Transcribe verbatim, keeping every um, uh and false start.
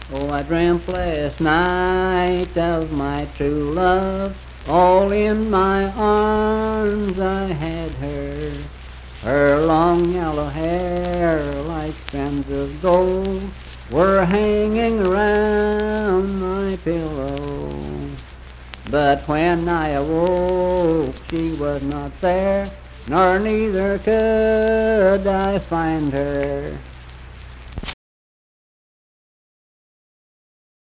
Oh, I dreamt last night of my true love. All in my arms I had her. Her long yellow hair like strands of gold were hanging around my pillow. But when I awoke she was not there, nor neither could I find her.